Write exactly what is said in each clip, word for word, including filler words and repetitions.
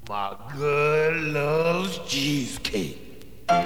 My girl loves cheesecake.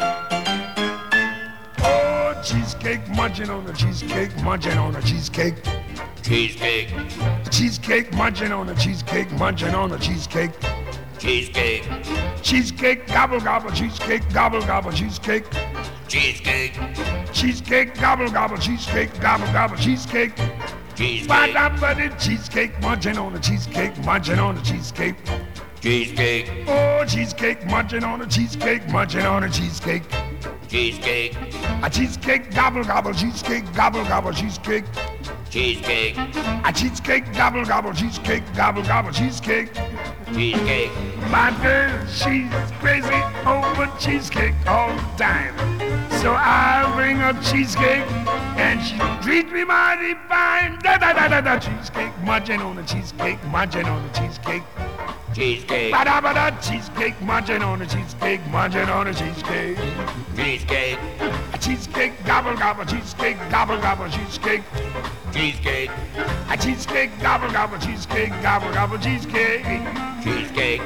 Oh, cheesecake, munching on the cheesecake, munching on the cheesecake. Cheesecake. Cheesecake, munching on the cheesecake, munching on the cheesecake. Cheesecake. Cheesecake, gobble gobble, cheesecake, gobble gobble, cheesecake. Cheesecake. Cheesecake, gobble gobble, cheesecake, gobble gobble, cheesecake. Cheesecake. Ba-da-ba-da, cheesecake, munching on the cheesecake, munching on the cheesecake. Cheesecake. Oh, cheesecake, munching on the cheesecake, munching on the cheesecake. Cheesecake. A cheesecake, gobble gobble, cheesecake, gobble gobble, cheesecake. Cheesecake. A cheesecake, gobble gobble, cheesecake, gobble gobble, cheesecake. Cheesecake. My girl, she's crazy over cheesecake all the time. So I'll bring her cheesecake and she treat me mighty fine. Da da da da da. Cheesecake, munching on the cheesecake, munching on the cheesecake. Cheesecake. Ba da ba da. Cheesecake, munching on the cheesecake, munching on the cheesecake. Cheesecake. A cheesecake, gobble gobble, cheesecake, gobble gobble, cheesecake. Cheesecake. A cheesecake, gobble gobble, cheesecake, gobble gobble, cheesecake. Cheesecake.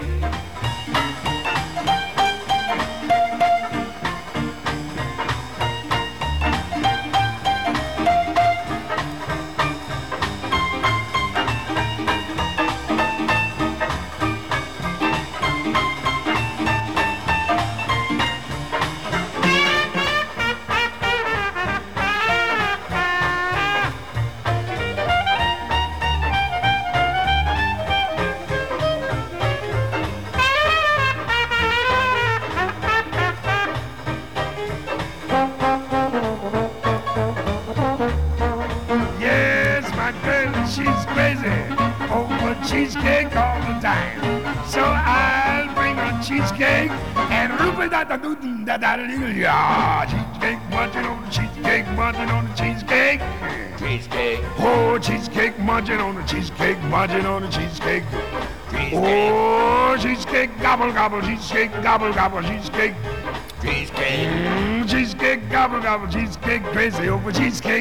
Yes, my girl, she's crazy over cheesecake all the time. So I'll bring her cheesecake and roop da da doo da da da doo yeah. Cheesecake, munching on the cheesecake, munching on the cheesecake. Cheesecake. Oh, cheesecake, munching on the cheesecake, munching on the cheesecake. Cheesecake. Oh, cheesecake, gobble gobble, cheesecake, gobble gobble, cheesecake. Cheesecake. Mm, cheesecake, gobble gobble, cheesecake, crazy over cheesecake.